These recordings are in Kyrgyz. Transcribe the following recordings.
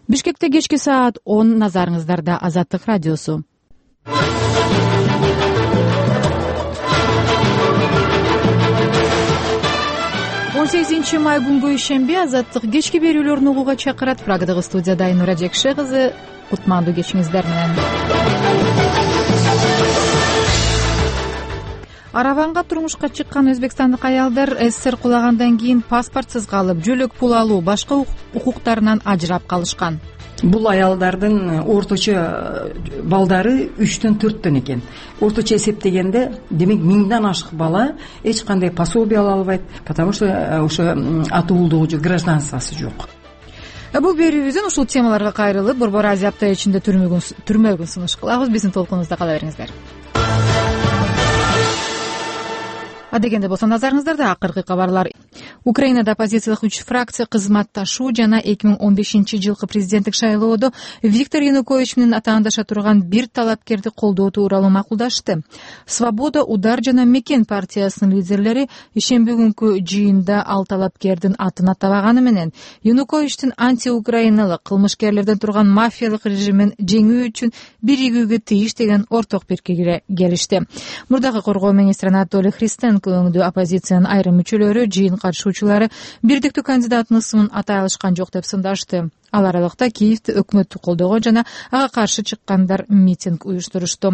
Бишкекте кечки саат 10 назарыңыздарда Азаттык радиосу. 18 май күнгө ишемби Азаттык кечки берүүлөрүн угууга чакырат. Прагдагы студияда Айнура Жекше кызы. Кутмандуу кечиңиздер менен. Араванга турмушка чыккан өзбекстандык аялдар СССР кулагандан кийин паспортсуз калып, жөлөк пул алуу, башка укуктарынан ажырап калышкан. Бул аялдардын орточо балдары 3-4 экен. Орточо эсептегенде, демек 1000ден ашык бала эч кандай пособие ала албайт, потому что ошо атуулдугу, гражданствосы жок. Бул берүүбүздөн ушул темаларга кайрылып, Борбор Азия апта ичинде түрмөгүн сунуш кылабыз. Биздин толкунубузда кала бериңиздер. Адегенде болсо назарыңыздарда акыркы кабарлар. Украинада оппозициялык 3 фракция кызматташуу жана 2015-жылкы президенттик шайлоодо Виктор Янукович менен атаандаша турган бир талапкерди колдоо тууралуу макулдашты. Свобода, Удар жана Мекен партиясынын лидерлери ишемби күнкү жыйында ал талапкердин атын атабаганы менен Януковичтин антиукраиналык кылмышкерлерден турган мафиялык режимин жеңүү үчүн биригүүгө тийиш деген орток пикирге келишти. Мурдагы коргоо министри Анатолий Христенко өңдүү оппозициянын айрым мүчөлөрү жыйын катышуучулары бирдиктүү кандидаттын ысымын атай алышкан жок деп сындашты. Ал аралыкта Киевде өкмөттү колдогон жана ага каршы чыккандар митинг уюштурушту.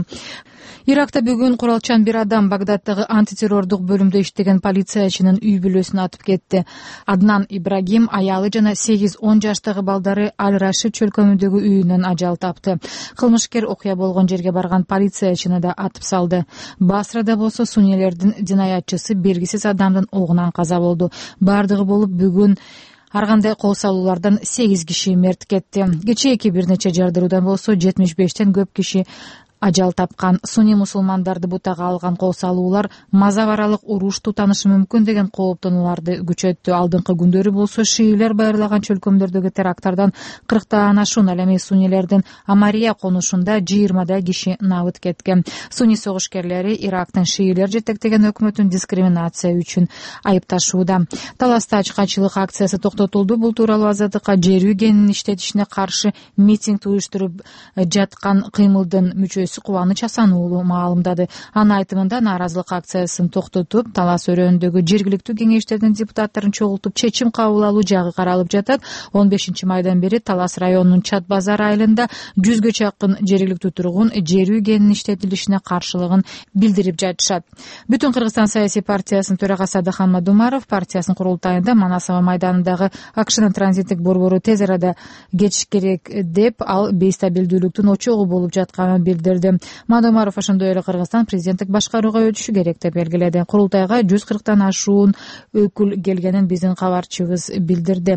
Иракта бүгүн куралчан бир адам Багдаддагы антитеррордук бөлүмдө иштеген полициячынын үй бүлөсүн атып кетти. Аднан Ибрагим аялы жана 8-10 жаштагы балдары Аль-Рашид чөлкөмүндөгү үйүнөн ажал тапты. Кылмышкер окуя болгон жерге барган полициячыны да атып салды. Басрада болсо суннилердин динаятчысы белгисиз адамдын огунан каза болду. Бардыгы болуп бүгүн ар кандай кол салуулардан 8 киши мерт кетти. Кечээки бир нече жардыруудан болсо 75тен көп киши ажал тапкан. Суни мусулмандарды бутага алган кол салуулар мазап аралык уруш тутанышы мүмкүн деген кооптонууларды күчөттү. Алдыңкы күндөрү болсо шиилер байырлаган чөлкөмдөрдөгү теракттардан 40тан ашуун, ал эми суннилердин Амария конушунда 20 киши набыт кеткен. Суни согушкерлери Ирактын шиилер жетектеген өкмөтүн дискриминация үчүн айыпташууда. Таласта ачкачылык акциясы токтотулду. Бул тууралуу Азаттыкка жер генин иштетишине каршы митинг уюштуруп жаткан кыймылдын мүчөсү Кубаныч Асан уулу маалымдады. Анын айтымында нааразылык акциясын токтотуп, Талас өрөөндөгү жергиликтүү кеңештердин депутаттарын чогултуп чечим кабыл алуу жагы каралып жатат. 15 майдан бери Талас районунун Чат базар айылында 100гө чакын жергиликтүү тургун жер генин иштетилишине каршылыгын билдирип жатышат. Бүтүн Кыргызстан саясий партиясынын төрагасы Адахан Мадумаров партиясынын курултайында Манасова майданындагы АКШнын транзиттик борбору тез арада кетиш керек деп, ал бейстабилдүүлүктүн очогу болуп жатканын билдирди. Мадумаров ошондой эле Кыргызстан президенттик башкарууга өтүшү керек деп белгиледи. Курултайга 140тан ашуун өкүл келгенин биздин кабарчыбыз билдирди.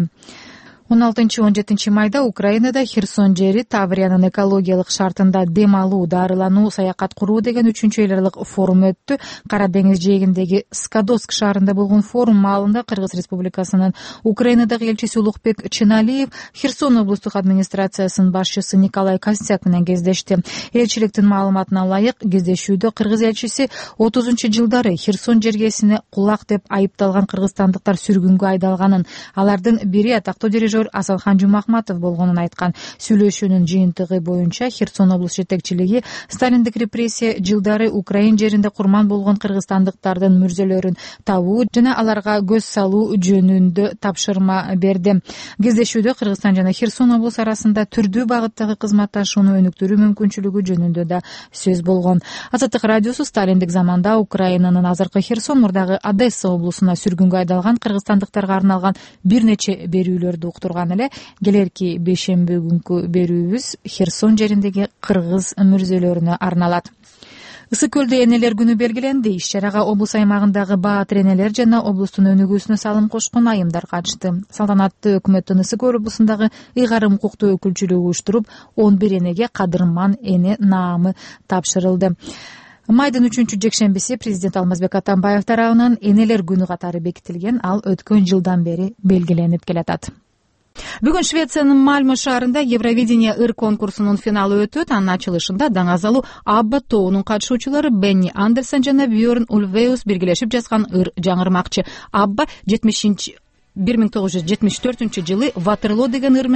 16-17 майда Украинада Херсон жери Тавриянын экологиялык шартында дем алуу, дарылануу, саякат куруу деген 3-эл аралык форум өттү. Кара деңиз жээгиндеги Скадовск шаарында болгон форум маалында Кыргыз Республикасынын Украинадагы элчиси Улукбек Чыналиев Херсон облустук администрациясынын башчысы Николай Костяк менен кездешти. Элчиликтин маалыматына ылайык, кездешүүдө Кыргыз элчиси 30-жылдары Херсон жергесине кулак деп айыпталган кыргызстандыктар сүргүнгө айдалганын, алардын бири атактуу дирижер Асалхан Жумахматов болгонун айткан. Сүйлөшүүнүн жыйынтыгы боюнча Херсон облус жетекчилиги сталиндик репрессия жылдары Украин жеринде курман болгон кыргызстандыктардын мүрзөлөрүн табуу жана аларга көз салуу жөнүндө тапшырма берди. Кездешүүдө Кыргызстан жана Херсон облус арасында түрдүү багыттагы кызматташууну өнүктүрүү мүмкүнчүлүгү жөнүндө да сөз болгон. Азаттык радиосу сталиндик заманда Украинанын азыркы Херсон, мурдагы Одесса облусуна сүргүнгө айдалган кыргызстандыктарга арналган бир нече берүүлөрдү уктурган эле. Келерки бейшемби күнкү берүүбүз Херсон жериндеги кыргыз мүрзөлөрүнө арналат. Ысык көлдө энелер күнү белгиленди. Иш-чарага облус аймагындагы баатыр энелер жана облустун өнүгүүсүнө салым кошкон айымдар катышты. Салтанатты өкмөттүн Ысык көл облусундагы ыйгарым укуктуу өкүлчүлүгү уюштуруп, 11 энеге кадырман эне наамы тапшырылды. Майдын 3-жекшембиси президент Алмазбек Атамбаев тарабынан энелер күнү катары бекитилген, ал өткөн жылдан бери белгиленип келатат. Бүгүн Швециянын Мальмö шаарында Евровидение ыр конкурсунун финалы өтөт. Анын ачылышында даңазалуу Абба тобунун катышуучулары Бенни Андерсон жана Бьорн Ульвеус биргелешип жазган ыр жаңырмакчы. Абба 1974-жылы Ватерлоо деген ыр